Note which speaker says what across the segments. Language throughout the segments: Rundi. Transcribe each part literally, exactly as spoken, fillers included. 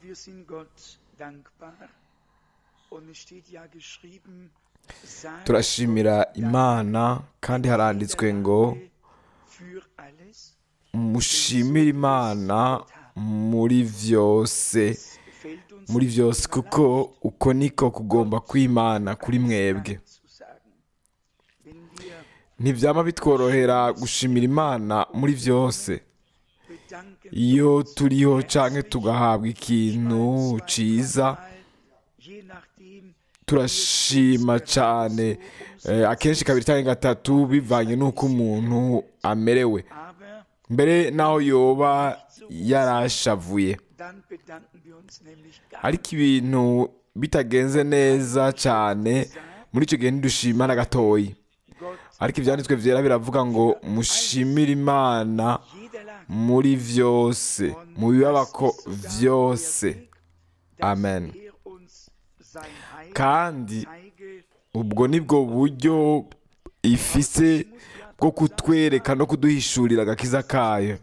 Speaker 1: Wir sind Gott dankbar und es steht ja geschrieben, sagt
Speaker 2: turashimira imana kandi haranditswe ngo
Speaker 1: für alles,
Speaker 2: mushimire imana muri vyose
Speaker 1: fällt uns
Speaker 2: muri vyose kuko uko niko kugomba kw'imana kuri mwebwe.
Speaker 1: zu sagen. Wenn wir
Speaker 2: Ntivyama bitworohera gushimira imana muri vyose
Speaker 1: bedanken,
Speaker 2: iyo turiho canke tugahabwa ikintu ciza,
Speaker 1: je nachdem,
Speaker 2: turashima cane eh, akenshi kabiri canke gatatu bivanye n'uko umuntu amerewe,
Speaker 1: aber
Speaker 2: mbere naho yoba yarashavuye.
Speaker 1: dann bedanken wir uns nämlich gar
Speaker 2: Ariko ibintu bitagenze neza cane muri ico gihe ntidushima na gatoyi.
Speaker 1: Gott
Speaker 2: Ariko ivyanditswe vyera biravuga ngo mushimire imana
Speaker 1: jeder Lage.
Speaker 2: muri vyose, mu bibabako vyose. Amen.
Speaker 1: Er uns sein Heil
Speaker 2: Kandi
Speaker 1: zeige,
Speaker 2: ubwo nibwo buryo ifise bwo kutwereka no kuduhishurira agakiza kayo.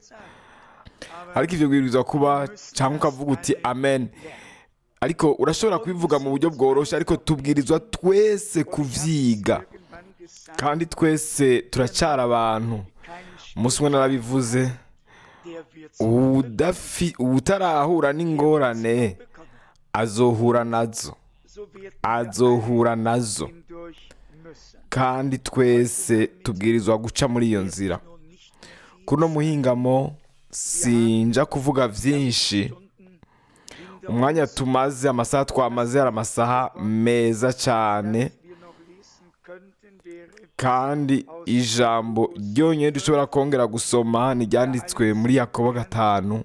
Speaker 2: Ariko ivyo bwirizwa kuba cyangwa ukavuga uti amen. Ariko urashobora kubivuga mu buryo bworoshe, ariko tubwirizwa twese kuvyiga,
Speaker 1: irgendwann gesagt,
Speaker 2: kandi twese turacyari abantu.
Speaker 1: kein
Speaker 2: Umunsi umwe narabivuze,
Speaker 1: der wird
Speaker 2: uwudafi- uwutarahura n'ingorane
Speaker 1: bekommen.
Speaker 2: azohura nazo,
Speaker 1: So werden wir
Speaker 2: azohura nazo,
Speaker 1: hindurch müssen.
Speaker 2: kandi twese tubwirizwa guca muri iyo nzira.
Speaker 1: Nun nicht mehr viel
Speaker 2: Kuno muhingamo sinja kuvuga vyinshi.
Speaker 1: Stunden hinter
Speaker 2: Umwanya tumaze, amasaha twamaze ari amasaha meza cyane,
Speaker 1: wir noch lesen könnten, wäre
Speaker 2: kandi ijambo ryonyine dushobora kongera gusoma ni ryanditswe muri Yakobo gatanu.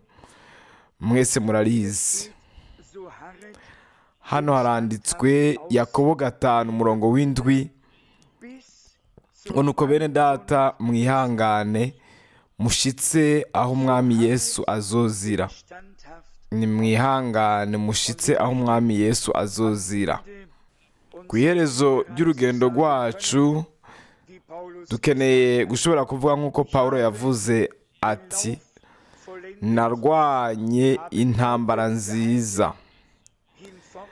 Speaker 2: Mwese murarizi.
Speaker 1: so harret
Speaker 2: Hano haranditswe Yakobo gatanu umurongo w'indwi
Speaker 1: bis
Speaker 2: ngo nuko bene data mwihangane mushitse aho umwami Yesu azozira.
Speaker 1: standhaft
Speaker 2: Ni mwihangane mushitse aho umwami Yesu azozira. Ku iherezo ry'urugendo rwacu
Speaker 1: wie Paulus
Speaker 2: dukeneye gushobora kuvuga nk'uko Pawulo yavuze ati
Speaker 1: vollendet
Speaker 2: narwanye intambara nziza,
Speaker 1: hinfort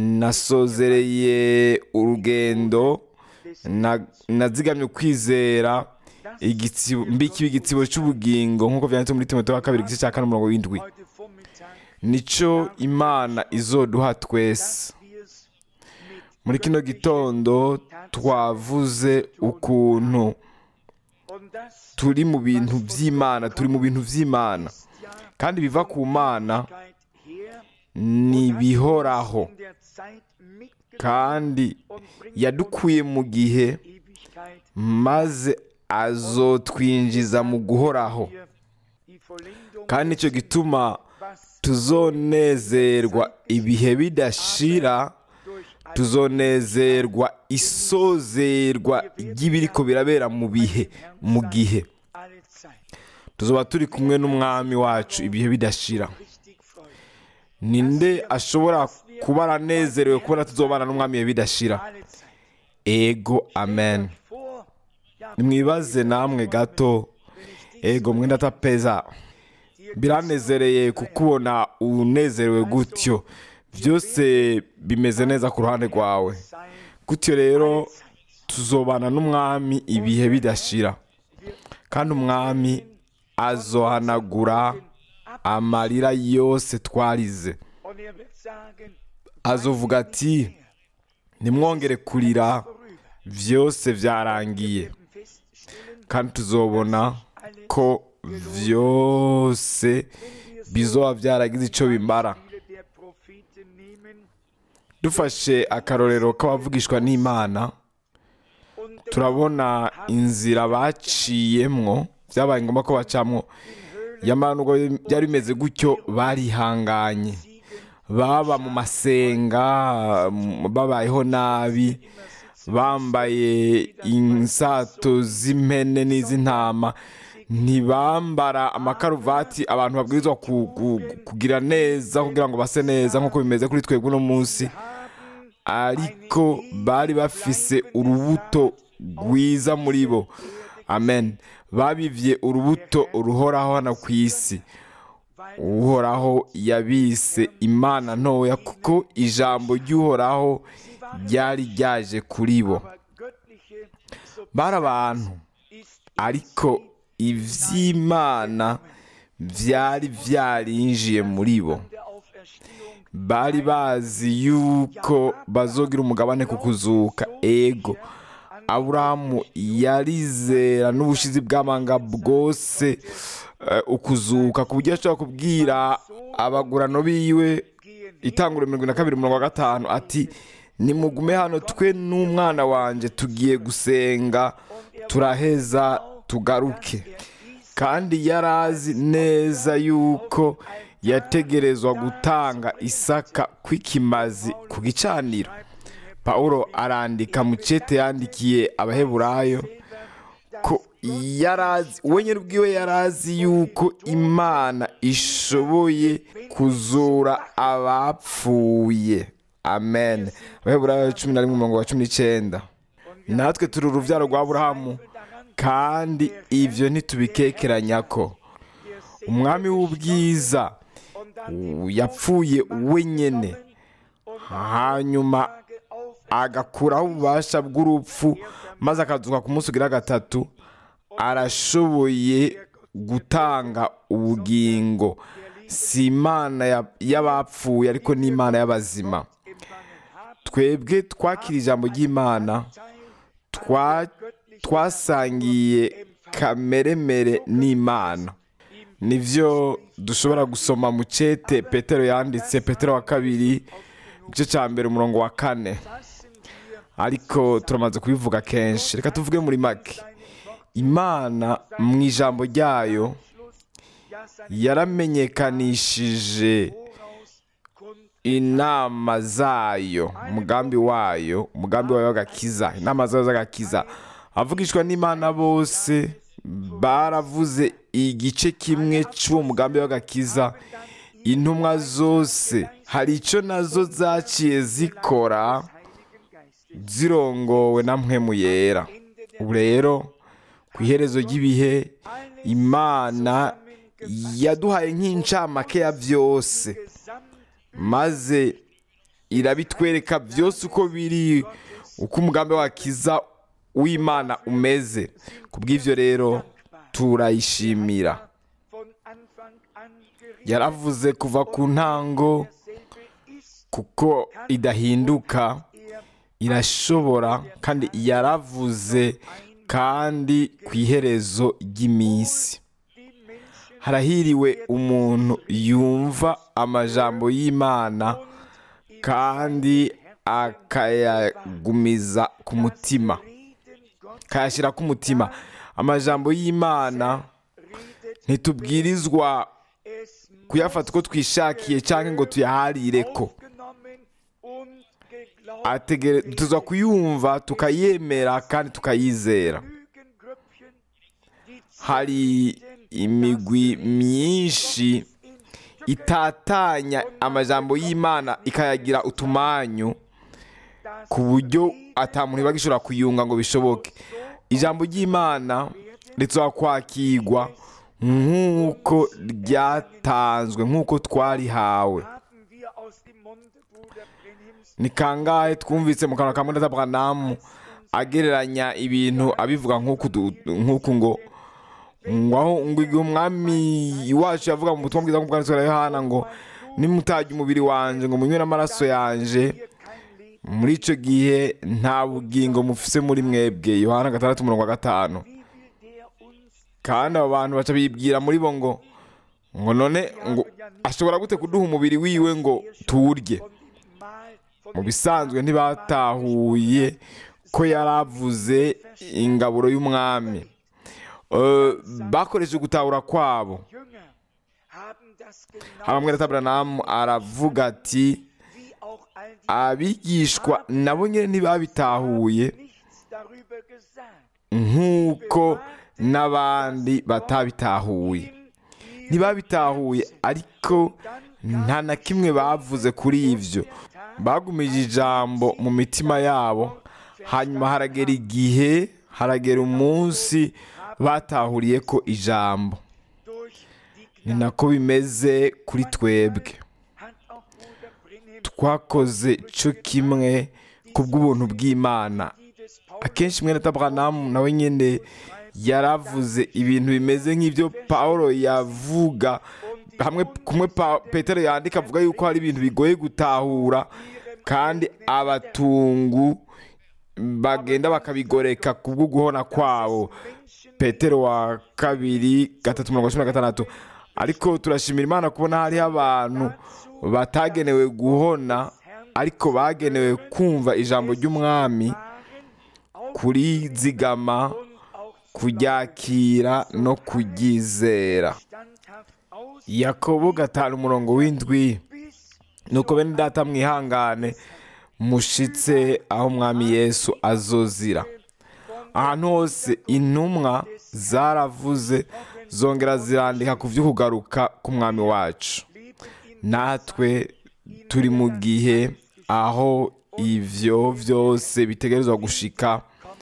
Speaker 2: nasozereye urugendo, na- nazigamye ukwizera igitsibo mbikiwe igitsibo cy'ubugingo nk'uko vyanditse muri Timoteyo wa kabiri igice cya kane umurongo w'indwi.
Speaker 1: heute Vormittag,
Speaker 2: Nico Imana izoduha twese.
Speaker 1: wir's mit
Speaker 2: Muri kino gitondo twavuze ukuntu
Speaker 1: und das
Speaker 2: turi mu bintu vy'Imana, turi mu bintu vy'Imana,
Speaker 1: ist ja
Speaker 2: kandi biva ku Mana
Speaker 1: Ewigkeit her
Speaker 2: ni bihoraho,
Speaker 1: in der Zeit mitgenommen
Speaker 2: kandi
Speaker 1: und bringt
Speaker 2: yadukuye mu gihe
Speaker 1: Ewigkeit
Speaker 2: maze azotwinjiza mu guhoraho,
Speaker 1: hier die Vollendung
Speaker 2: kandi nicyo gituma
Speaker 1: was
Speaker 2: tuzonezerwa ibihe bidashira,
Speaker 1: durch all
Speaker 2: tuzonezerwa isozerwa ry'ibiriko birabera mu bihe mu gihe
Speaker 1: alle Zeit
Speaker 2: tuzoba turi kumwe n'umwami wacu ibihe bidashira.
Speaker 1: richtig freut.
Speaker 2: Ninde ashobora kuba aranezerewe kubona tuzobana n'umwami ibihe bidashira?
Speaker 1: Alle Zeit.
Speaker 2: Ego, amen.
Speaker 1: Vor, ja,
Speaker 2: Nimwibaze namwe gato, ego mwenda tapeza, biranezereye kukubona unezerewe gutyo, byose bimeze neza ku ruhande rwawe.
Speaker 1: sein
Speaker 2: Gutyo rero tuzobana n'umwami ibihe bidashira, kandi umwami azohanagura amarira yose twarize.
Speaker 1: und er wird sagen,
Speaker 2: Azovuga ati nimwongere kurira, vyose vyarangiye.
Speaker 1: werden feststellen,
Speaker 2: Kandi tuzobona ko vyose bizoba vyaragize ico bimara.
Speaker 1: viele der Propheten nehmen
Speaker 2: Dufashe akarorero k'abavugishwa n'Imana,
Speaker 1: und
Speaker 2: turabona inzira baciyemwo, vyabaye ngombwa ko bacamwo, yamara nubwo byari bimeze gutyo barihanganye, baba mu masenga, m- babayeho nabi, bambaye insato z'impene n'iz'intama, ntibambara amakaruvati abantu babwirizwa ku- ku- kugira neza kugira ngo base neza nk'uko bimeze kuri twebwe uno munsi, ariko bari bafise urubuto rwiza muri bo. Amen. Babivye urubuto ruhoraho hano ku isi, uhoraho yabise imana ntoya kuko ijambo ry'uhoraho ryari ryaje kuri bo. Bari abantu ariko iby'imana byari byarinjiye muri bo. Bari bazi yuko bazogira umugabane ku kuzuka. Ego Aburahamu yarizera n'ubushizi bw'amanga bwose ukuzuka ku buryo ashobora kubwira abagurano biwe Itanguriro mirongo ine na kabiri mirongo gatanu ati nimugume hano twe n'umwana wanjye tugiye gusenga turaheza tugaruke. Kandi yari azi neza yuko yategerezwa gutanga Isaka kw'ikimazi ku gicaniro. Pawulo arandika mu cete yandikiye Abaheburayo ko yarazi wenyine ubwiwe yarazi yuko Imana ishoboye kuzura abapfuye. Amen. Abaheburayo cumi na rimwe umurongo wa cumi n'icyenda. Natwe turi urubyaro rwa Aburahamu kandi ibyo ntitubikekeranya ko umwami w'ubwiza yapfuye wenyine hanyuma agakuraho ububasha bw'urupfu maze akazuka ku munsi ugira gatatu. Arashoboye gutanga ubugingo. Si Imana y'abapfuye ariko ni Imana y'abazima. Twebwe twakira ijambo ry'Imana, twasangiye kameremere n'Imana. Nivyo dushobora gusoma mu cete Petero yanditse, Petero wa kabiri igice cya mbere umurongo wa kane, ariko turamaze kubivuga kenshi. Reka tuvuge muri make. Imana mu ijambo ryayo yaramenyekanishije inama zayo, umugambi wayo, umugambi wayo w'agakiza, inama zayo z'agakiza. Avugishwa n'Imana bose baravuze igice kimwe cy'uwo mugambi w'agakiza. Intumwa zose hari icyo nazo zaciye zikora zirongowe na mpwemu yera. Ubu rero ku iherezo ry'ibihe Imana yaduhaye nk'incamake ya byose, maze irabitwereka byose uko biri, uko umugambi w'agakiza w'Imana umeze. Ku bw'ibyo rero turayishimira. Yaravuze kuva ku ntango kuko idahinduka, irashobora, kandi yaravuze kandi ku iherezo ry'iminsi. Harahiriwe umuntu yumva amajambo y'Imana kandi akayagumiza ku mutima, akayashyira ku mutima. Amajambo y'Imana ntitubwirizwa kuyafata uko twishakiye cyangwa ngo tuyaharire ko. Tuzwa kuyumva tukayemera kandi tukayizera. Hari imigwi myinshi itatanya amajambo y'Imana ikayagira utumanyu ku buryo atamuntu bagishobora kuyunga ngo bishoboke. Ijambo ry'Imana ritsoba kwakirwa nk'uko ryatanzwe, nk'uko twarihawe. Ni kangahe twumvise mu kanwa ka Mwene Branham agereranya ibintu abivuga nk'uku ngo ngo ngo umwami wacu yavuga mu butumwa bwiza bwanditswe na Yohana ngo nimutajya umubiri wanje ngo munywe n'amaraso yanje, muri icyo gihe nta bugingo mufise muri mwebwe. Yohana gatandatu umurongo wa gatanu. Kandi abo bantu baca bibwira muri bo ngo ngo none ngo ashobora gute kuduha umubiri wiwe ngo tuwurye? Mu bisanzwe ntibatahuye ko yaravuze ingaburo y'umwami. Bakoresheje gutahura kwabo. Mwene Branham aravuga ati abigishwa nabo nyine ntibabitahuye nk'uko n'abandi batabitahuye. Ntibabitahuye ariko nta na kimwe bavuze kuri ibyo. Bagumije ijambo mu mitima yabo, hanyuma haragera igihe, haragera umunsi batahuriye ko ijambo. ni nako bimeze kuri twebwe. Twakoze cyo kimwe ku bw'ubuntu bw'Imana. Akenshi mwene Abrahamu nawe nyine yaravuze ibintu bimeze nk'ibyo Pawulo yavuga, hamwe kumwe Petero yandika avuga yuko hari ibintu bigoye gutahura kandi abatungu bagenda bakabigoreka ku bwo guhona kwabo. Petero wa kabiri gatatu mirongo cumi na gatandatu. Ariko turashimira Imana kubona hariho abantu batagenewe guhona ariko bagenewe kumva ijambo ry'umwami, kurizigama, kuryakira no kuryizera. Yakobo gatanu umurongo w'indwi, nuko bene data mwihangane mushitse aho umwami Yesu azozira. Ahantu hose intumwa zaravuze zongera zirandika ku byo kugaruka k'umwami wacu. Natwe turi mu gihe aho ivyo vyose bitegerezwa gushika,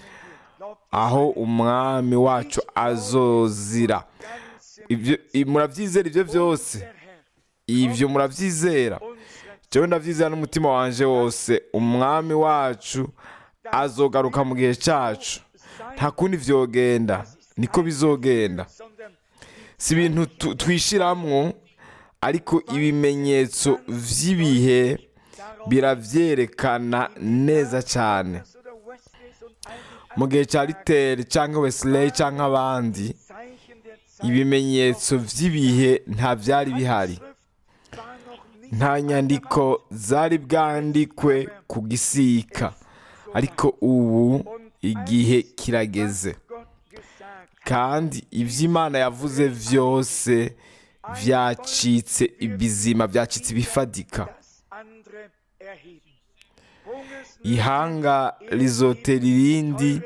Speaker 2: aho umwami wacu azozira. Ivyo muravyizera, ivyo vyose ivyo muravyizera? Jewe ndavyizera n'umutima wanje wose. Umwami wacu azogaruka mu gihe cacu, nta kundi vyogenda, niko bizogenda. Si ibintu twishiramwo, ariko ibimenyetso vy'ibihe biravyerekana neza cyane. Mu gihe cya Luther canke Wesley canke abandi, ibimenyetso vy'ibihe nta vyari bihari. Nta nyandiko zari bwandikwe ku gisika, ariko ubu igihe kirageze, kandi ivy'Imana yavuze vyose vyacitse ibizima, vyacitse ibifadika. Ihanga rizotera irindi,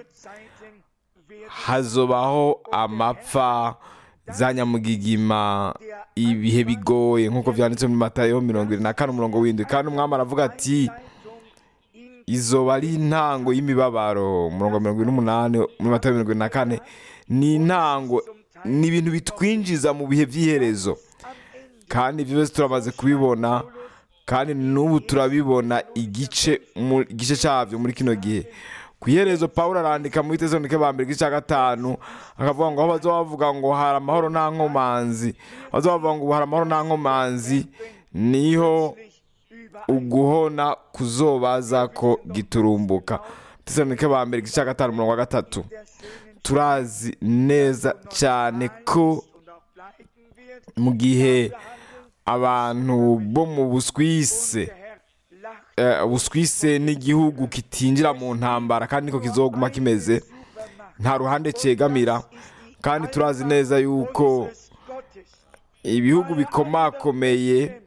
Speaker 2: hazobaho amapfa, za nyamugigima, ibihe bigoye nk'uko vyanditse muri Matayo mirongo ibiri na kane umurongo w'indwi. Kandi umwami aravuga ati izoba ari intango y'imibabaro. Umurongo mirongo ibiri n'umunani muri Matayo mirongo ibiri na kane ni intango, ni ibintu bitwinjiza mu bihe vy'iherezo, kandi ivyo byose turamaze kubibona, kandi n'ubu turabibona igice mu gice cyavyo muri kino gihe. Ku iherezo Pawulo arandika muri Tesalonike ba mbere igice cya gatanu akavuga ngo aho bazobavuga ngo hari amahoro nta nkomanzi, bazobavuga ngo hari amahoro nta nkomanzi, niho uguhona kuzobaza ko giturumbuka. Tesalonike ba mbere igice cya gatanu umurongo wa gatatu. Turazi neza cyane ko mu gihe abantu bo mu Buswise, Buswise n'igihugu kitinjira mu ntambara kandi niko kizoguma kimeze, nta ruhande cegamira. Kandi turazi neza yuko ibihugu bikomakomeye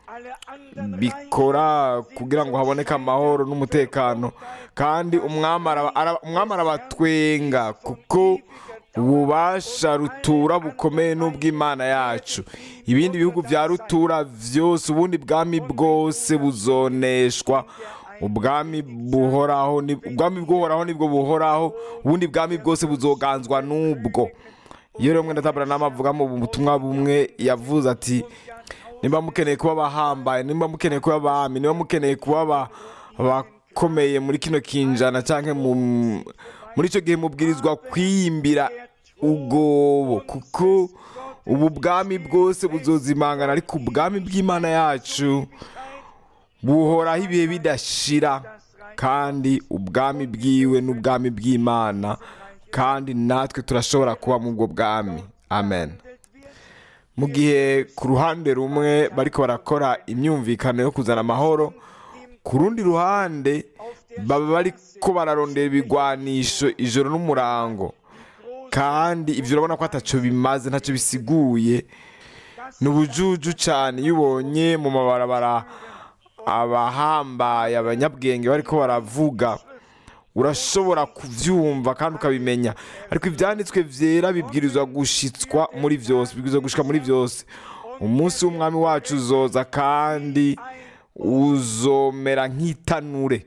Speaker 2: bikora kugira ngo haboneke amahoro n'umutekano, kandi umwami arabatwenga kuko ububasha rutura bukomeye n'ubw'Imana yacu. Ibindi bihugu vya rutura vyose, ubundi bwami bwose buzoneshwa. Ubwami buhoraho ni ubwami bwohoraho nibwo buhoraho, ubundi bwami bwose buzoganzwa n'ubwo. Iyo rero mwene Abrahamu avuga mu butumwa bumwe yavuze ati nimba mukeneye kuba abahambaye, nimba mukeneye kuba abami, nimba mukeneye kuba abakomeye muri kino kinjana canke muri ico gihe mubwirizwa kwiyimbira ubwobo, kuko ubu bwami bwose buzozimangana, ariko ubwami bw'Imana yacu buhoraho ibihe bidashira, kandi ubwami bwiwe n'ubwami bw'Imana, kandi natwe turashobora kuba mu bwo bwami. Amen. Mu gihe ku ruhande rumwe bariko barakora imyumvikano yo kuzana amahoro, ku rundi ruhande baba bariko bararondera ibigwanisho ijoro n'umurango, kandi ivyo urabona ko ataco bimaze, ntaco bisiguye. Ni ubujuju cane iyo ubonye mu mabarabara abahambaye, abanyabwenge bariko baravuga, urashobora kuvyumva kandi ukabimenya, ariko ivyanditswe vyera bibwirizwa gushitswa muri vyose, bibwirizwa gushika muri vyose. Umunsi w'umwami wacu uzoza, kandi uzomera nk'itanure,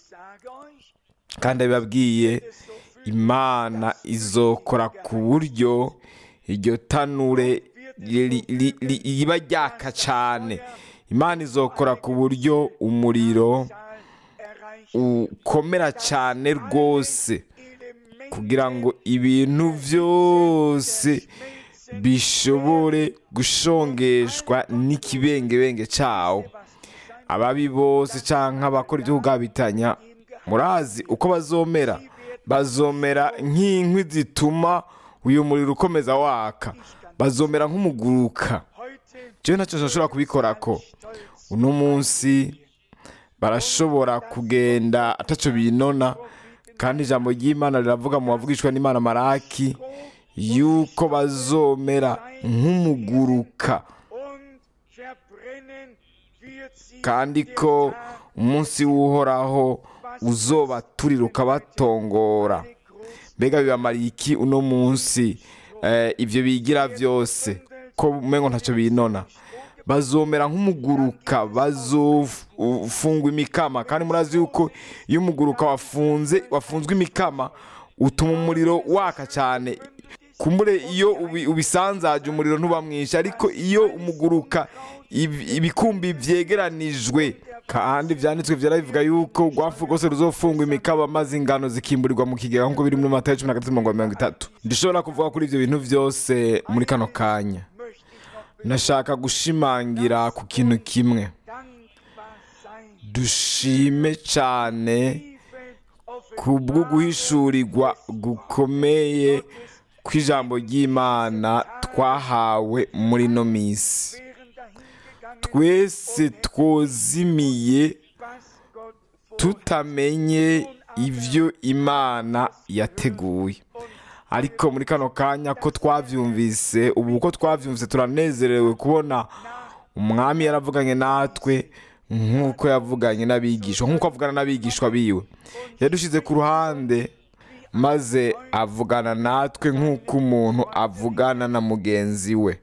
Speaker 2: kandi abibabwiye Imana izokora ku buryo iryo tanure riba ryaka cyane. Imana izokora ku buryo umuriro ukomera cyane rwose kugira ngo ibintu byose bishobore gushongeshwa n'ikibengebenge cyawo. Ababi bose cyangwa abakora ibyo kugabitanya, murazi uko bazomera. Bazomera nk'inkwi zituma uyu muriro ukomeza waka. Bazomera nk'umuguruka. Jewe ntacyo nshobora kubikora ko uno munsi barashobora kugenda ataco binona, kandi ijambo ry'Imana riravuga mu bavugishwa n'Imana Maraki yuko bazomera nk'umuguruka, kandi ko umunsi w'Uhoraho uzobaturira ukabatongora. Mbega bibamariye iki uno munsi ibyo bigira byose ko umengo ntacyo binona? Bazomera nk'umuguruka, bazofungwa imikama, kandi murazi yuko iyo umuguruka wafunze wafunzwe imikama utuma umuriro waka cyane. Kumbure iyo ubisanzaje umuriro ntuba mwinshi, ariko iyo umuguruka ibikumbi byegeranijwe, kandi byanditswe byarabivuga yuko urwafu rwose ruzofungwa imikaba maze ingano zikimburirwa mu kigega nk'uko biri muri Matayo cumi na gatatu mirongo itatu. Ndishobora kuvuga kuri ibyo bintu byose muri kano kanya. Nashaka gushimangira ku kintu kimwe. Dushime cyane kubwo guhishurirwa gukomeye kw'ijambo ry'Imana twahawe muri no misi. Twese twozimiye tutamenye ibyo Imana yateguye, ariko muri kano kanya ko twavyumvise, ubu ko twavyumvise turanezerewe kubona umwami yaravuganye natwe nk'uko yavuganye n'abigishwa, nk'uko avugana n'abigishwa biwe. Yadushize ku ruhande maze avugana natwe nk'uko umuntu avugana na mugenzi we.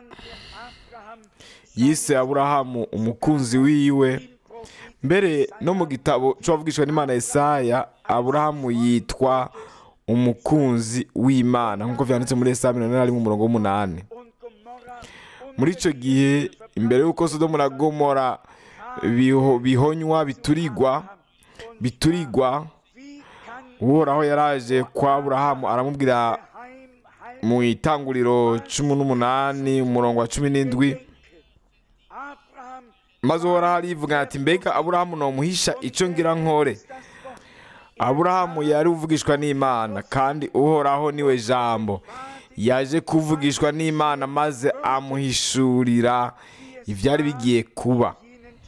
Speaker 2: Yise Aburahamu umukunzi wiwe. Mbere no mu gitabo cy'abavugishwa n'Imana Yesaya, Aburahamu yitwa umukunzi w'Imana nk'uko vyanditse muri Yesaya mirongo ine na rimwe umurongo w'umunani. Muri ico gihe, imbere y'uko Sodomu na Gomora biho, bihonywa biturigwa biturigwa Uhoraho yaraje kwa Aburahamu aramubwira mu Itanguriro cumi n'umunani umurongo wa cumi n'indwi, maze Uhoraho arivuga ati, mbega Aburahamu nomuhisha ico ngira nkore? Aburahamu yari uvugishwa n'Imana, kandi Uhoraho niwe jambo. Yaje kuvugishwa n'Imana maze amuhishurira ivyari bigiye kuba.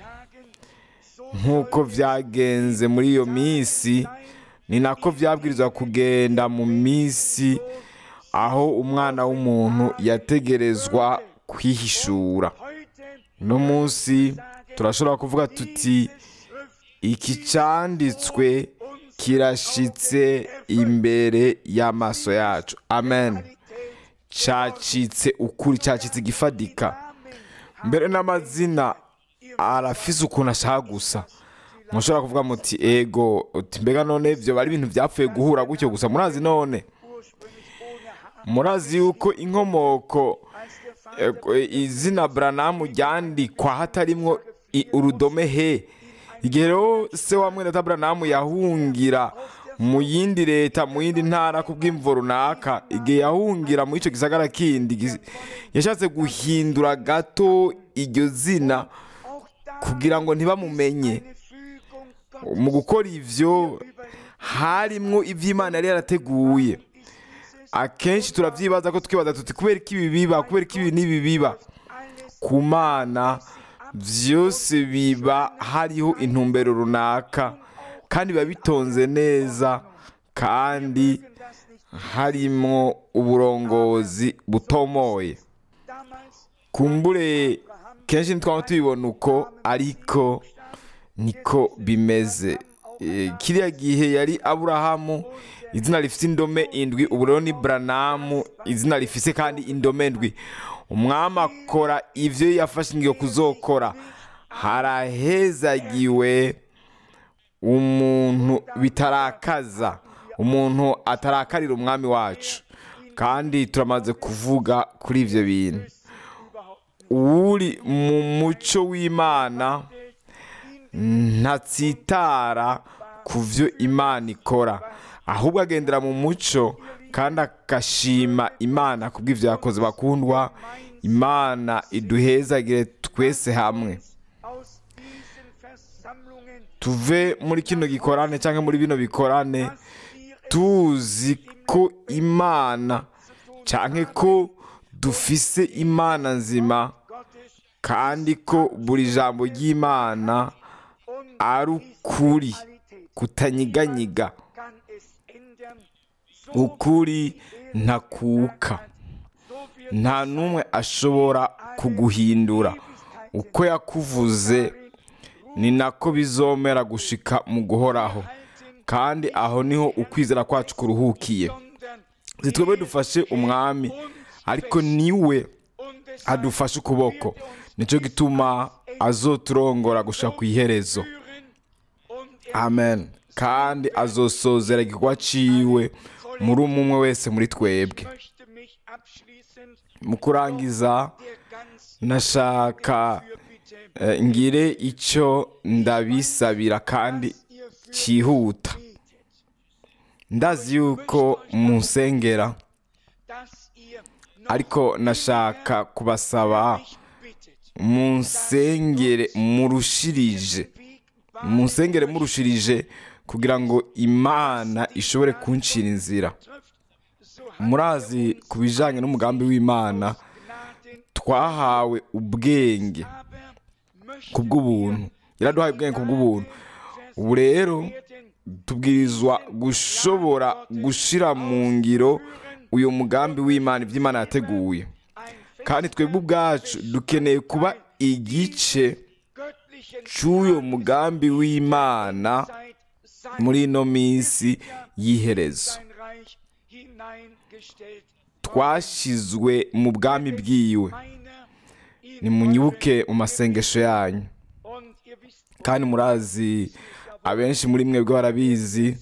Speaker 2: Nk'uko vyagenze muri iyo misi, ni nako vyabwirizwa kugenda mu misi aho umwana w'umuntu yategerezwa kwihishura. No munsi turashobora kuvuga tuti iki canditswe kirashitse imbere y'amaso yacu. Amen. Cacitse ukuri, cacitse gifadika. Mbere n'amazina arafise ukuntu ashaka gusa. Mushobora kuvuga muti ego, uti mbega none byo bari ibintu byapfuye guhura gutyo gusa. Murazi none murazi yuko inkomoko izina Branamu ryandikwa hatarimwo urudome he. Igihe rero se wa mwene Branamu yahungira mu yindi leta, mu yindi ntara kubw'imvo runaka, igihe yahungira mu ico gisagara kindi, yashatse guhindura gato iryo zina kugira ngo ntibamumenye. Mu gukora ivyo harimwo ivy'Imana yari yarateguye. Akenshi turavyibaza ko twibaza tuti kubera iki ibi biba, kubera iki ibi n'ibi biba. Ku Mana vyose biba hariho intumbero runaka, kandi biba bitonze neza, kandi harimo uburongozi butomoye. Kumbure kenshi ntitwaba tubibona uko, ariko niko bimeze. E, kiriya gihe yari Aburahamu, izina rifise indome indwi. Ubu rero ni Branamu, izina rifise kandi indome ndwi. Umwami akora ivyo yafashe ingingo kuzokora. Harahezagiwe umuntu bitarakaza, umuntu atarakarira umwami wacu. Kandi turamaze kuvuga kuri ivyo bintu. uri mu muco w'Imana ntatsitara ku byo Imana ikora, ahubwo agendera mu muco kandi agashima Imana kubw'ibyo yakoze. Bakundwa, Imana iduhezagire twese hamwe, tuve muri kino gikorane cyangwa muri bino bikorane tuzi ko Imana cyangwa ko dufise Imana nzima, kandi ko buri jambo ry'Imana ari ukuri kutanyiganyiga, ukuri ntakuka, nta n'umwe ashobora kuguhindura. Uko yakuvuze ni nako bizomera gushika mu guhoraho, kandi aho niho ukwizera kwacu kuruhukiye. Twebwe dufashe umwami, ariko niwe adufashe ukuboko, nicyo gituma azoturongora gushika ku iherezo. Amen. Kandi azosozera igikorwa ciwe muri umwe wese muri twebwe. Mu kurangiza, nashaka eh, ngire icyo ndabisabira kandi cyihuta. Ndazi yuko musengera, ariko nashaka kubasaba munsengere murushirije, munsengere murushirije kugira ngo Imana ishobore kunshira inzira. Murazi ku bijanye n'umugambi w'Imana, twahawe ubwenge kubw'ubuntu, yaraduhaye ubwenge kubw'ubuntu. Ubu rero tubwirizwa gushobora gushira mu ngiro uyu mugambi w'Imana, ibyo Imana yateguye, kandi twebwe ubwacu dukeneye kuba igice cy'uyu mugambi w'Imana muri ino minsi y'iherezo. Twashizwe mu bwami bwiwe. Nimunyibuke mu masengesho yanyu, kandi murazi, abenshi muri mwebwe barabizi,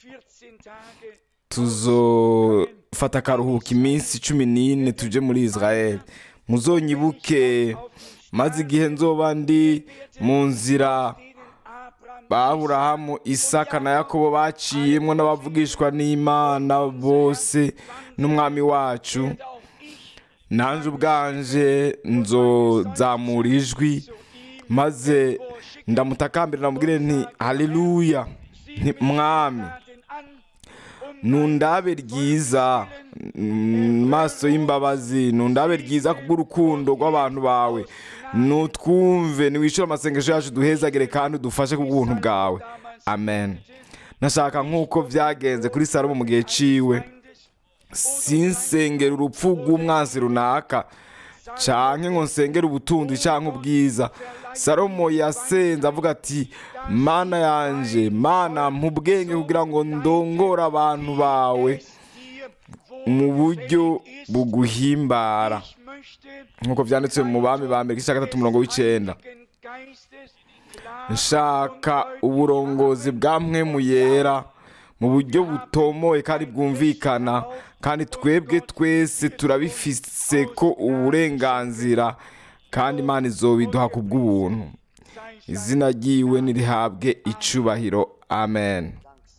Speaker 2: tuzofata akaruhuko iminsi cumi n'ine tuje muri Israel. Muzonyibuke maze igihe nzoba ndi mu nzira Aburahamu, Isaka na Yakobo baciyemwo n'abavugishwa n'Imana bose n'umwami wacu, nanje ubwanje nzozamura ijwi maze ndamutakambira, ndamubwire nti haleluya, nti mwami nundabe ryiza maso y'imbabazi, nundabe ryiza kubw'urukundo rw'abantu bawe, nutwumve, niwishura amasengesho yacu, duhezagire kandi udufashe kubw'ubuntu bwawe. Amen. Nashaka nk'uko byagenze kuri Salomo mu gihe ciwe, sinsengera urupfu rw'umwanzi runaka canke ngo nsengera ubutunzi canke ubwiza. Salomo yasenze avuga ati, Mana yanje, Mana mpa ubwenge kugira ngo ndongore abantu bawe mu buryo buguhimbara, nk'uko byanditswe mu Bami ba mbere igice cya gatatu umurongo w'icenda. Nshaka uburongozi bwa mpwemu yera mu buryo butomoye kandi bwumvikana, kandi twebwe twese turabifise ko uburenganzira, kandi Imana izobiduha kubw'ubuntu. Izina ryiwe nirihabwe icubahiro. Amen.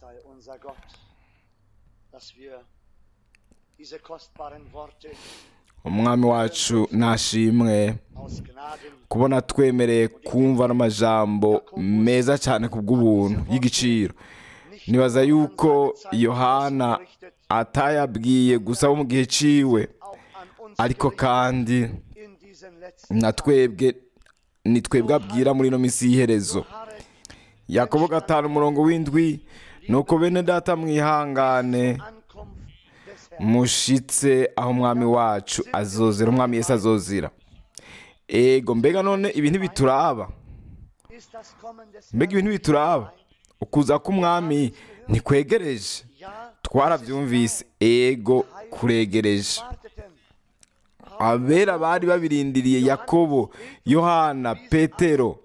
Speaker 2: Umwami wacu nashimwe kubona twemereye kumva n'amajambo meza cyane kubw'ubuntu y'igiciro. Nibaza yuko Yohana atayabwiye gusa bo mu gihe ciwe, ariko kandi na twebwe ni twebwe abwira muri ino minsi y'iherezo. Yakobo gatanu umurongo w'indwi, nuko bene data mwihangane mushitse aho umwami wacu azozira, umwami Yesu azozira. Ego mbega none ibi ntibituraba? Mbega ibi ntibituraba? Ukuza k'umwami ntikwegereje? Twarabyumvise, ego kuregereje. Abera bari babirindiriye, Yakobo, Yohana, Petero,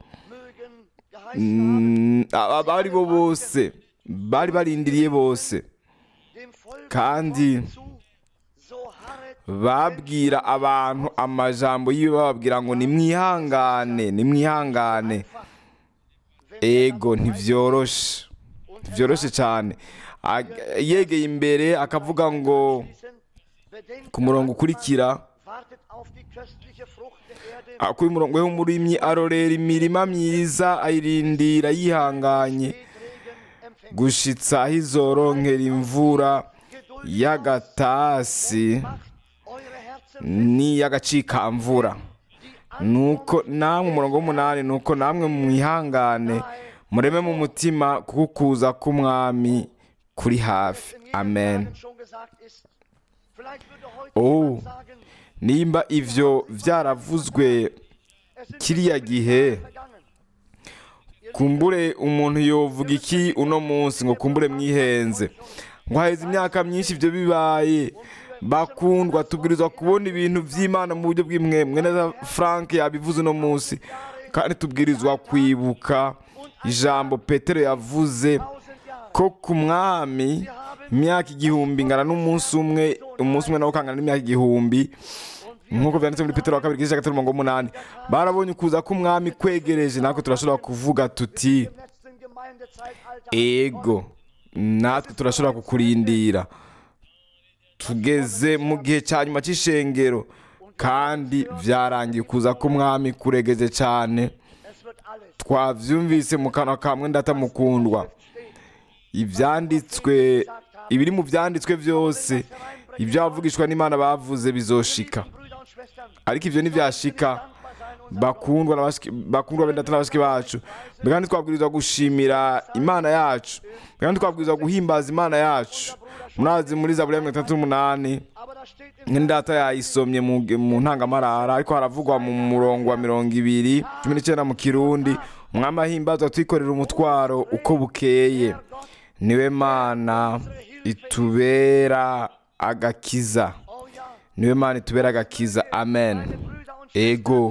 Speaker 2: abari bo bose bari barindiriye bose, kandi babwira abantu amajambo yiwe bababwira ngo nimwihangane nimwihangane. Ego ntibyoroshe ntibyoroshe cyane. Yegeye imbere akavuga ngo ku murongo ukurikira, kuri murongo w'umurimyi arorera imirima myiza ayirindira yihanganye gushitsa aho izoronkera imvura y'agatasi n'iy'agacikamvura. Nuko namwe umurongo w'umunani, nuko namwe mwihangane mureme mu mutima kuko kuza k'umwami kuri hafi. Amen. Oh, nimba ivyo vyaravuzwe kiriya gihe, kumbure umuntu yovuga iki uno munsi ngo kumbure mwihenze ngo haheze imyaka myinshi ivyo bibaye. Bakundwa, tubwirizwa kubona ibintu vy'Imana mu buryo bw'imwe. Mwene Frank yabivuze uno munsi, kandi tubwirizwa kwibuka ijambo Petero yavuze ko ku mwami imyaka igihumbi ingana n'umunsi umwe, umunsi umwe nawo ukangana n'imyaka igihumbi, nk'uko vyanditse muri Petero wa kabiri igice cya gatatu mirongo umunani. Barabonye ukuza k'umwami kwegereje, natwe turashobora kuvuga tuti ego natwe turashobora kukurindira. Tugeze mu gihe cya nyuma cy'ishengero, kandi vyarangiye kuza k'umwami kuregeze cyane. Twavyumvise mu kanwa ka Mwendata mukundwa. Ivyanditswe, ibiri mu vyanditswe vyose, ibyo bavugishwa n'Imana bavuze bizoshika. Ariko ivyo ntivyashika, bakundwa n'abashiki, bakundwa bendata n'abashiki bacu. Mbega twabwirizwa gushimira Imana yacu, mbega twabwirizwa guhimbaza Imana yacu. Murazi muri Zaburi ya mirongo itandatu n'umunani, Mwendata yayisomye mu ntangamarara, ariko haravugwa mu murongo wa mirongo ibiri cumi n'icenda mu Kirundi, umwami ahimbazwa twikorera umutwaro uko bukeye. Niwe Mana itubera agakiza, niwe Mana itubera agakiza. Amen. Ego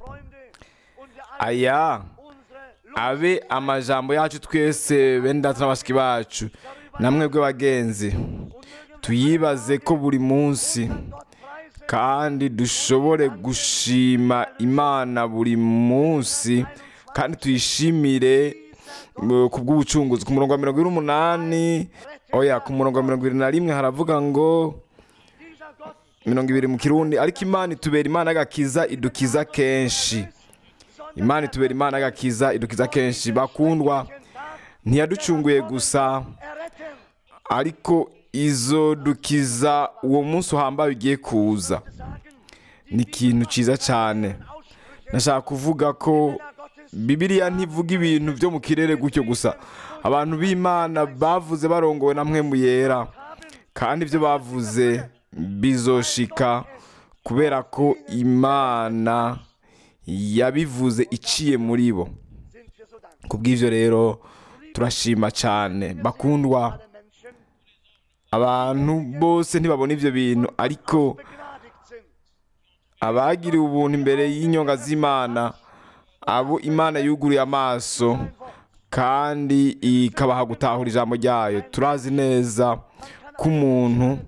Speaker 2: aya abe amajambo yacu twese bendata n'abashiki bacu, namwebwe bagenzi, tuyibaze ko buri munsi, kandi dushobore gushima Imana buri munsi, kandi tuyishimire ku bw'ubucunguzi. Ku murongo wa mirongo ine n'umunani, oya ku murongo wa mirongo ibiri na rimwe haravuga ngo, mirongo ibiri mu Kirundi, ariko Imana itubera Imana y'agakiza idukiza kenshi. Imana itubera Imana y'agakiza idukiza kenshi. Bakundwa, ntiyaducunguye gusa, ariko izodukiza uwo munsi uhambaye ugiye kuza. Ni ikintu cyiza cyane. Nashaka kuvuga ko Bibiliya ntivuga ibintu byo mu kirere gutyo gusa. Abantu b'Imana bavuze barongowe na Mpwemu Yera, kandi ibyo bavuze bizoshika kubera ko Imana yabivuze iciye muri bo. Kubw'ivyo rero turashima cyane. Bakundwa, abantu bose ntibabona ivyo bintu, ariko abagiriwe ubuntu imbere y'inyonga z'Imana, abo Imana yuguruye amaso kandi ikabaha gutahura ijambo ryayo. Turazi neza ko umuntu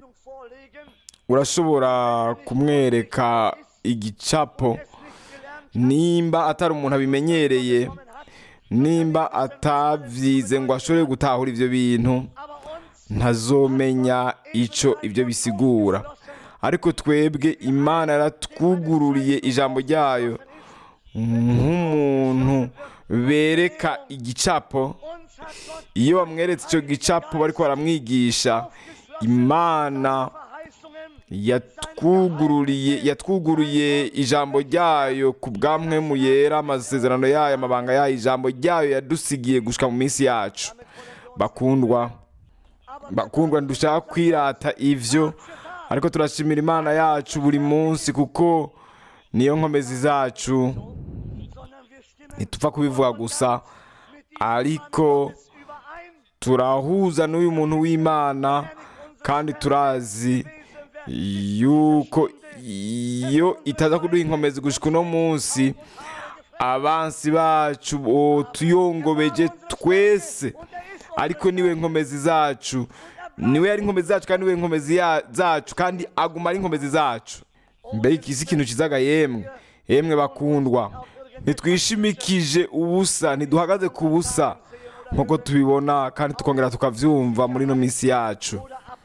Speaker 2: urashobora kumwereka igicapo, nimba atari umuntu abimenyereye, nimba atavyize ngo ashobore gutahura ivyo bintu, ntazomenya ico ivyo bisigura. Ariko twebwe Imana yaratwugururiye ijambo ryayo nk'umuntu bereka igicapo. Iyo bamweretse ico gicapo bariko baramwigisha, Imana yatwugururiye yatwuguruye ijambo ryayo ku bwa Mpwemu Yera, amasezerano yayo, amabanga yayo, ijambo ryayo yadusigiye gushika mu minsi yacu. Bakundwa, bakundwa ndushaka kwirata ivyo, ariko turashimira Imana yacu buri munsi, kuko niyo nkomezi zacu. Ntitupfa kubivuga gusa, ariko turahuza n'uyu muntu w'Imana, kandi turazi yuko iyo itaza kuduha inkomezi gushika uno munsi, abansi bacu tuyongobeje twese, ariko niwe nkomezi zacu, niwe yari inkomezi zacu kandi niwe inkomezi ya- zacu kandi aguma ari inkomezi zacu. mbega iki si ikintu kizaga yemwe yemwe bakundwa, ntitwishimikije ubusa, ntiduhagaze ku busa nk'uko tubibona kandi tukongera tukavyumva muri ino minsi yacu.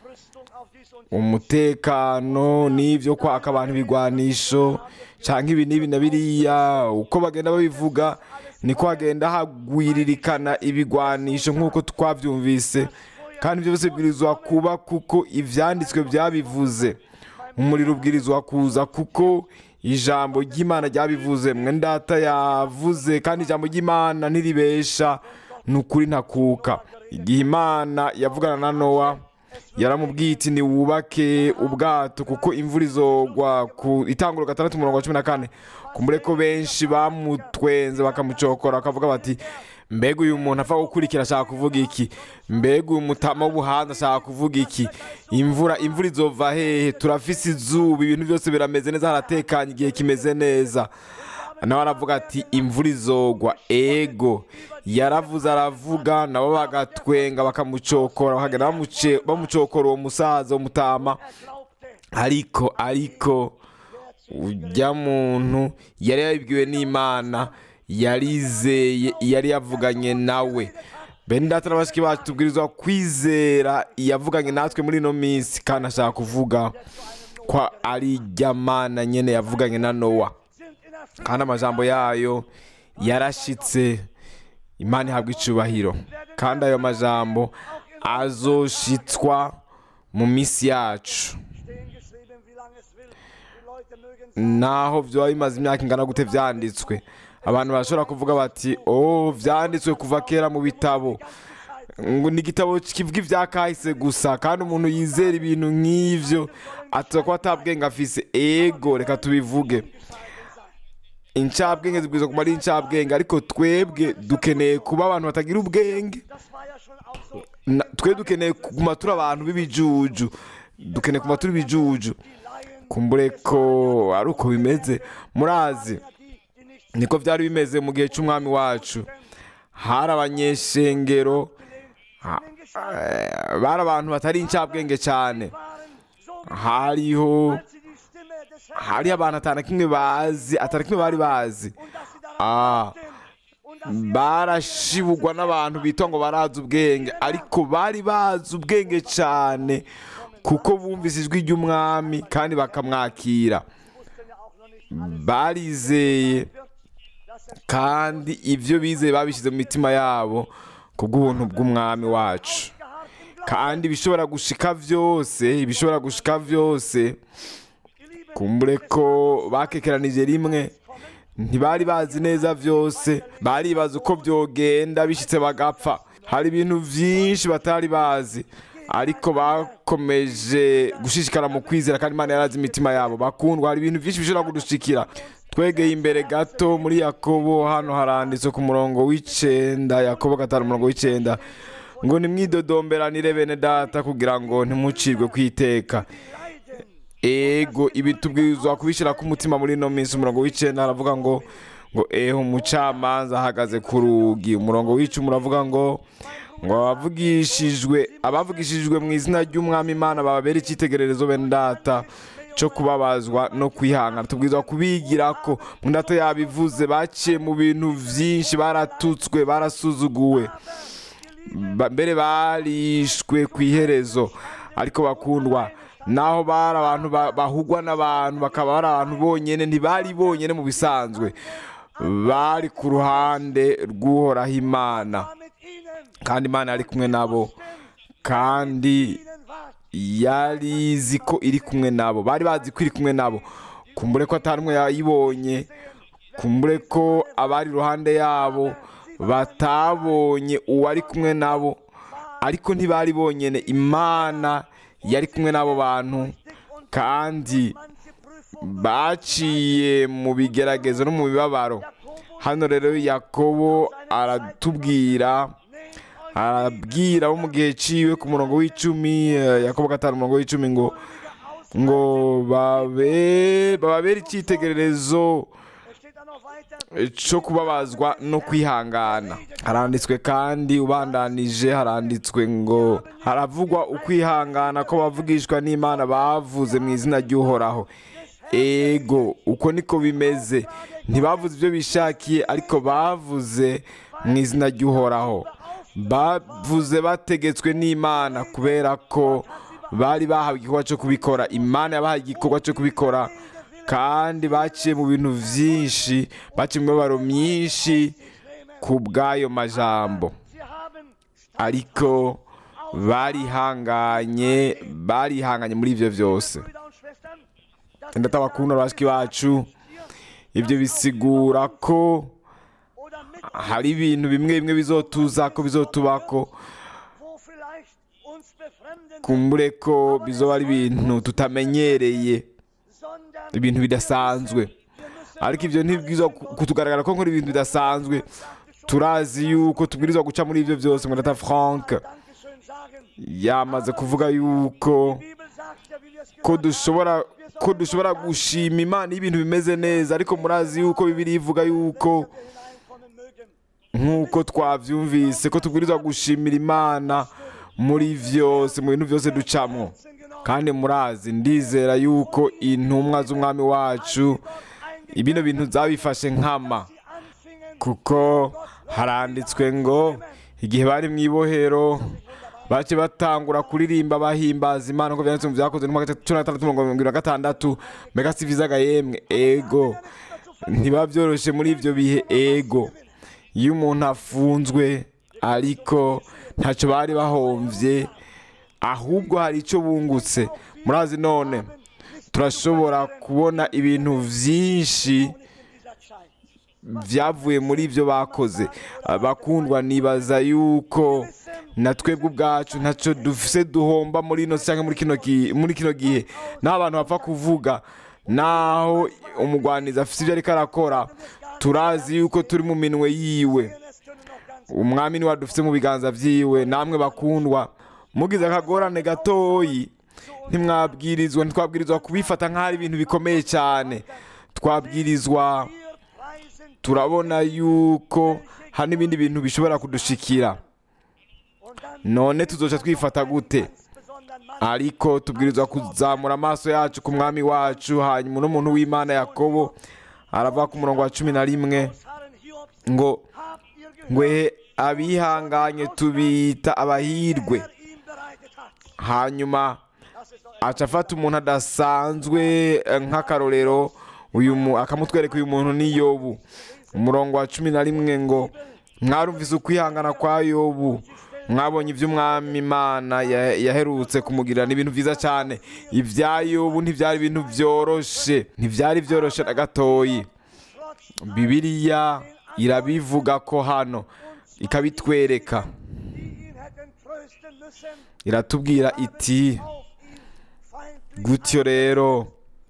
Speaker 2: Umutekano n'ibyo kwaka abantu ibigwanisho cyangwa ibi n'ibi na biriya, uko bagenda babivuga niko hagenda hagwiririkana ibigwanisho nk'uko twabyumvise, kandi ibyo byose bibwirizwa kuba kuko ivyanditswe byabivuze. Umuriro ubwirizwa kuza kuko ijambo ry'Imana ryabivuze. Mwene data yavuze kandi ijambo ry'Imana ntiribesha, ni ukuri ntakuka. Igihe Imana yavugana na Nowa yaramubwiye iti niwubake ubwato kuko imvura izogwa, ku Itanguriro gatandatu umurongo wa cumi na kane. kumbure ko benshi bamutwenze bakamucokora bakavuga bati mbega uyu muntu apfa gukurikira ashaka kuvuga iki, mbega uyu mutama w'ubuhanza ashaka kuvuga iki, imvura imvura izova hehe, turafise izuba, ibintu byose birameze neza, haratekanye igihe kimeze neza. Nawe aravuga ati imvura izogwa. Ego yaravuze aravuga, nabo bagatwenga bakamucokora bakagenda bamucokora uwo musaza umutama. ariko ariko ujya muntu yari yabibwiwe n'Imana, yarizeye yari yavuganye nawe. Bene data n'abashiki bacu tubwirizwa kwizera yavuganye natwe muri ino minsi, kandi ashaka kuvuga ko ari ijya Mana nyene yavuganye na Nowa, kandi amajambo yayo yarashitse. Imana ihabwa icubahiro, kandi ayo majambo azoshitswa mu minsi yacu, naho vyoba bimaze imyaka ingana gute vyanditswe. Abantu barashobora kuvuga bati oh vyanditswe kuva kera mu bitabo, ngo ni igitabo kivuga ivya kahise gusa, kandi umuntu yizera ibintu nk'ivyo atuza kuba atabwenge afise. Ego reka tubivuge, incabwenge zibwirizwa kuba ari incabwenge, ariko twebwe dukeneye kuba abantu batagira ubwenge. Twe dukeneye kuguma turi abantu b'ibijuju, dukeneye kuguma turi ibijuju. Kumbure ko ari uko bimeze. Murazi niko byari bimeze mu gihe cy'umwami wacu. Hari abanyeshengero, bari abantu batari incabwenge cyane, hariho hari abantu atana kimwe bazi, atana kimwe bari bazi. Ah, barashibugwa n'abantu bitwa ngo barazi ubwenge, ariko bari bazi ubwenge cyane kuko bumvise ijwi ry'umwami kandi bakamwakira. Barizeye kandi ibyo bizeye babishyize mu mitima yabo kubw'ubuntu bw'umwami wacu. Kandi bishobora gushika vyose, bishobora gushika vyose. Kumbure ko bakekeranije rimwe, ntibari bazi neza vyose, baribaza uko vyogenda bishitse bagapfa. Hari ibintu vyinshi batari bazi, ariko bakomeje gushishikara mu kwizera, kandi Imana yarazi imitima yabo. Bakundwa, hari ibintu vyinshi bishobora kudushikira. Twegeye imbere gato muri Yakobo, hano haranditse ku murongo w'icenda, Yakobo gatanu umurongo w'icenda, ngo nimwidodomberanire bene data kugira ngo ntimucirwe kwiteka. Ego ibi tubwirizwa kubishira ku mutima muri no minsi. Umurongo w'icenda aravuga ngo ngo eho umucamanza ahagaze ku rugi. Umurongo w'icumi uravuga ngo ngo abavugishijwe abavugishijwe mu izina ry'umwami Imana bababera icyitegererezo bene data cyo kubabazwa no kwihangana. Tubwirizwa kubigira ko mu data yabivuze, baciye mu bintu vyinshi, baratutswe, barasuzuguwe, mbere barishwe ku iherezo. Ariko bakundwa, naho bari abantu bahugwa n'abantu, bakaba bari abantu bonyene, ntibari bonyene mu bisanzwe, bari ku ruhande rw'uhoraho Imana, kandi Imana yari kumwe nabo, kandi yarizi ko iri kumwe nabo, bari bazi ko iri kumwe nabo. Kumbure ko atari umwe yayibonye, kumbure ko abari iruhande yabo batabonye uwari kumwe nabo, ariko ntibari bonyene. Imana yari kumwe n'abo bantu, kandi baciye mu bigeragezo no mu bibabaro. Hano rero Yakobo aratubwira arabwira bo mu gihe ciwe ku murongo w'icumi, Yakobo gatanu umurongo w'icumi, ngo ngo babe bababere icyitegererezo cyo kubabazwa no kwihangana. Haranditswe kandi ubandanije, haranditswe ngo haravugwa ukwihangana ko bavugishwa n'Imana bavuze mu izina ry'Uhoraho. Ego uko niko bimeze, ntibavuze ibyo bishakiye ariko bavuze mu izina ry'Uhoraho. Bavuze bategetswe n'Imana kubera ko bari bahawe igikorwa cyo kubikora. Imana yabahaye igikorwa cyo kubikora kandi baciye mu bintu byinshi, baciye mu mibabaro myinshi ku bw'ayo majambo, ariko barihanganye barihanganye muri ibyo byose. Ndatabakunda bashiki bacu, ibyo bisigura ko hari ibintu bimwe bimwe bizotuza ko bizotubako, kumbure ko bizoba ari ibintu tutamenyereye, ibintu bidasanzwe, ariko ibyo ntibwirizwa kutugaragara ko nkora ibintu bidasanzwe. Turazi yuko tubwirizwa guca muri ibyo byose. Ngo Frank yamaze kuvuga yuko ko dushobora ko dushobora gushima Imana iyo ibintu bimeze neza, ariko murazi yuko Bibiliya ivuga yuko nk'uko twabyumvise ko tubwirizwa gushimira Imana muri byose, mu bintu byose ducamo. Kandi murazi, ndizera yuko intumwa z'umwami wacu ibino bintu zabifashe nkama, kuko haranditswe ngo igihe bari mu ibohero bace batangura kuririmba bahimbaza Imana ko byanditse mu byakozwe no mu cumi na gatandatu mirongo irindwi na gatandatu. Mbega si vizaga yemwe? Ego ntiba byoroshye muri ibyo bihe. Ego iyo umuntu afunzwe, ariko ntacyo bari bahomvye, ahubwo hari icyo bungutse. Murazi none turashobora kubona ibintu byinshi byavuye muri ibyo bakoze. Bakundwa, nibaza yuko na twebwe ubwacu ntacyo dufise duhomba muri ino cyangwa muri kino muri kino gihe. Naho abantu bapfa kuvuga, naho umugwaniza afite ibyo ariko arakora, turazi yuko turi mu minwe yiwe. Umwami niwe dufite mu biganza byiwe. Namwe bakundwa, mugize akagorane gatoyi, ntimwabwirizwa ntitwabwirizwa kubifata nk'aho ari ibintu bikomeye cyane. Twabwirizwa, turabona yuko hari n'ibindi bintu bishobora kudushikira. None tuzoca twifata gute? Ariko tubwirizwa kuzamura amaso yacu ku mwami wacu. Hanyuma n'umuntu w'Imana Yakobo arava ku murongo wa cumi na rimwe ngo ngwe abihanganye tubita abahirwe. Hanyuma aca afata umuntu adasanzwe nk'akarorero, uyu akamutwereka uyu muntu ni Yobu. Umurongo wa cumi na rimwe ngo mwarumvise ukwihangana kwa Yobu, mwabonye iby'umwami Imana yaherutse kumugirira. Ni ibintu byiza cyane. Ibya Yobu ntibyari ibintu byoroshe, ntibyari byoroshe na gatoyi. Bibiliya irabivuga ko hano, ikabitwereka, iratubwira iti gutyo rero,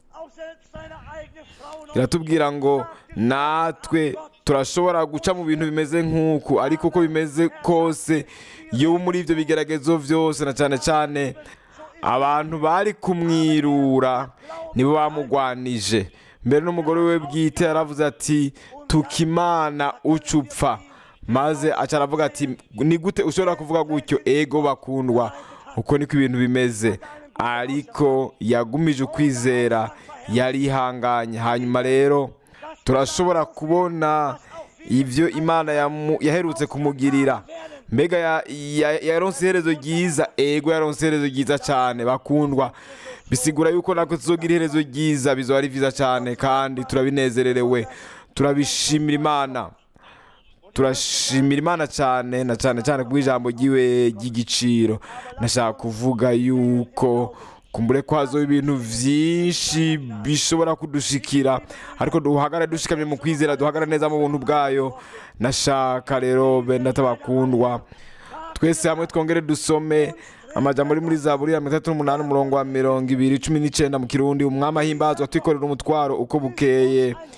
Speaker 2: iratubwira ngo natwe turashobora guca mu bintu bimeze nk'uku, ariko uko bimeze kose Yobu muri ibyo bigeragezo byose, na cyane cyane abantu bari kumwirura nibo bamugwanije. Mbere n'umugore we bwite yaravuze ati tukimana ucupfa, maze aca aravuga ati ni gute ushobora kuvuga gutyo? Ego bakundwa, uko niko ibintu bimeze. Ariko yagumije ukwizera, yarihanganye. Hanyuma rero turashobora kubona ibyo Imana yaherutse kumugirira. Mbega yaronse iherezo ryiza. Ego yaronse iherezo ryiza cyane bakundwa. Bisigura yuko natwe tuzogira iherezo ryiza, bizoba ari byiza cyane, kandi turabinezererewe. Turabishimira Imana, turashimira Imana cyane, na cyane cyane ku ijambo ryiwe ry'igiciro. Nashaka kuvuga yuko kumbure ko hazo ibintu byinshi bishobora kudushikira, ariko duhagara dushikamye mu kwizera, duhagara neza mu buntu bwayo. Nashaka rero benda tabakundwa, twese hamwe twongere dusome amajambo ari muri Zaburi ya mirongo itatu n'umunani umurongo wa mirongo ibiri cumi n'icyenda mu Kirundi. Umwami ahimbazwa twikorera umutwaro uko bukeye,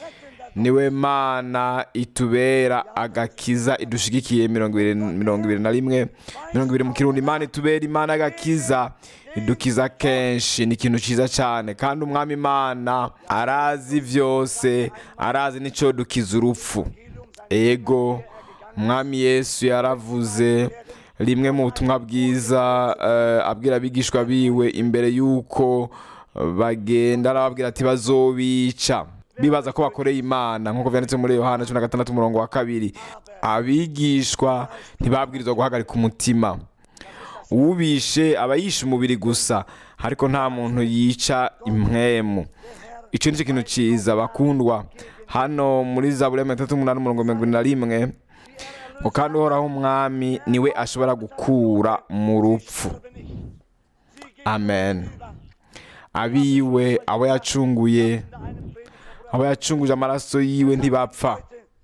Speaker 2: niwe mana itubera agakiza idushigikiye. mirongo ibiri mirongo ibiri na rimwe mirongo ibiri mu kirundi, imana itubera imana agakiza idukiza kenshi. Ni ikintu cyiza cyane, kandi umwami imana arazi byose, arazi n'icyo dukiza urupfu. Ego umwami Yesu yaravuze rimwe mu butumwa bwiza, uh, abwira abigishwa biwe imbere y'uko bagenda, arababwira ati bazobica bibaza ko bakoreye Imana, nk'uko byanditse muri Yohana cumi na gatandatu umurongo wa kabiri. Abigishwa ntibabwirizwa guhagarika umutima. Ubishe aba yishe umubiri gusa, ariko nta muntu yica impwemu. Icyo nicyo kintu cyiza bakundwa. Hano muri Zaburi ya mirongo itatu n'umunani umurongo mirongo ine na rimwe ngo kandi uhoraho umwami niwe ashobora gukura mu rupfu. Amen. Abiwe abo yacunguye, abo yacunguje amaraso yiwe ntibapfa,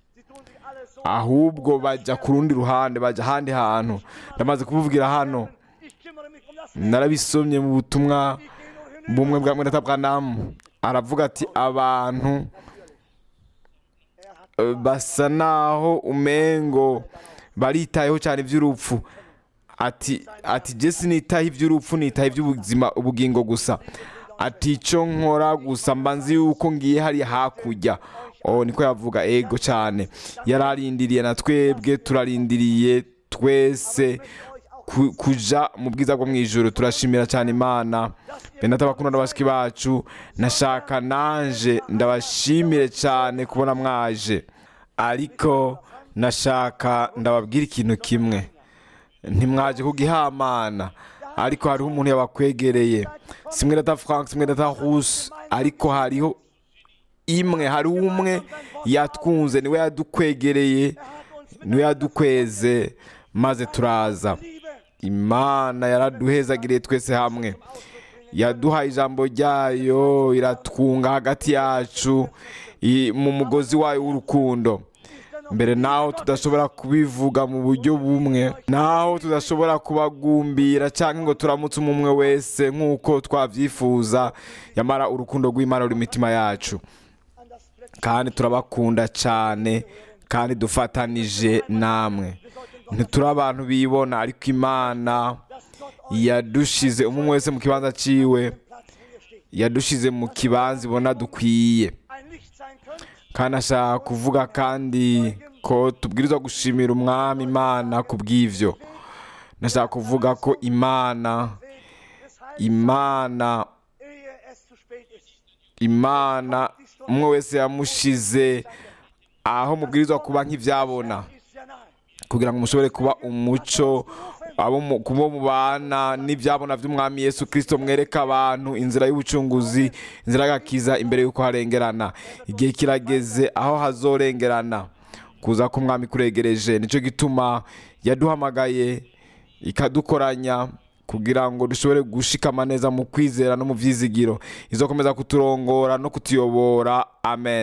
Speaker 2: ahubwo bajya ku rundi ruhande, bajya ahandi hantu. Ndamaze kubuvugira hano, narabisomye mu butumwa bumwe bwa Mwene Branham. Aravuga ati abantu basa naho umengo baritayeho cyane iby'urupfu. Ati ati Jesse nitaye iby'urupfu, nitaye iby'ubuzima, ubugingo gusa. Ati icyo nkora gusa mba nzi yuko ngiye hari hakurya. Oh, niko yavuga. Ego cyane, yararindiriye na twebwe turarindiriye twese kuja mu bwiza bwo mu ijuru. Turashimira cyane Imana. Bene tabakunda n'abashiki bacu, nashaka nanje ndabashimire cyane kubona mwaje, ariko nashaka ndababwira ikintu kimwe. Ntimwaje kugihamana, ariko hariho umuntu yabakwegereye. Simwe data Frank, simwe data Russe, ariko hariho imwe, hari umwe yatwunze, niwe yadukwegereye, niwe yadukweze, maze turaza. Imana yaraduhezagiriye twese hamwe, yaduhaye ijambo ryayo, iratwunga hagati yacu mu mugozi wayo w'urukundo. Mbere naho tudashobora kubivuga mu buryo bumwe, naho tudashobora kubagumbira cyangwa ngo turamutse umwe wese nk'uko twabyifuza, yamara urukundo rw'Imana ruri mu mitima yacu, kandi turabakunda cyane, kandi dufatanije namwe. Ntituri abantu bibona, ariko Imana yadushize umwe wese mu kibanza ciwe, yadushize mu kibanza ibona dukwiye. Kandi ashaka kuvuga kandi ko tubwirizwa gushimira umwami Imana ku bw'ivyo. Nashaka kuvuga ko Imana Imana Imana umwe wese yamushize aho mubwirizwa kuba nk'ivyabona, kugira ngo mushobore kuba umuco abo kubo mubana n'ibyabona by'umwami Yesu Kristo. Mwereka abantu inzira y'ubucunguzi, inzira y'agakiza imbere y'uko harengerana. Igihe kirageze aho hazorengerana, kuza k'umwami kuregereje. Nicyo gituma yaduhamagaye ikadukoranya kugira ngo dushobore gushikama neza mu kwizera no mu vyizigiro. Izokomeza kuturongora no kutuyobora. Amen.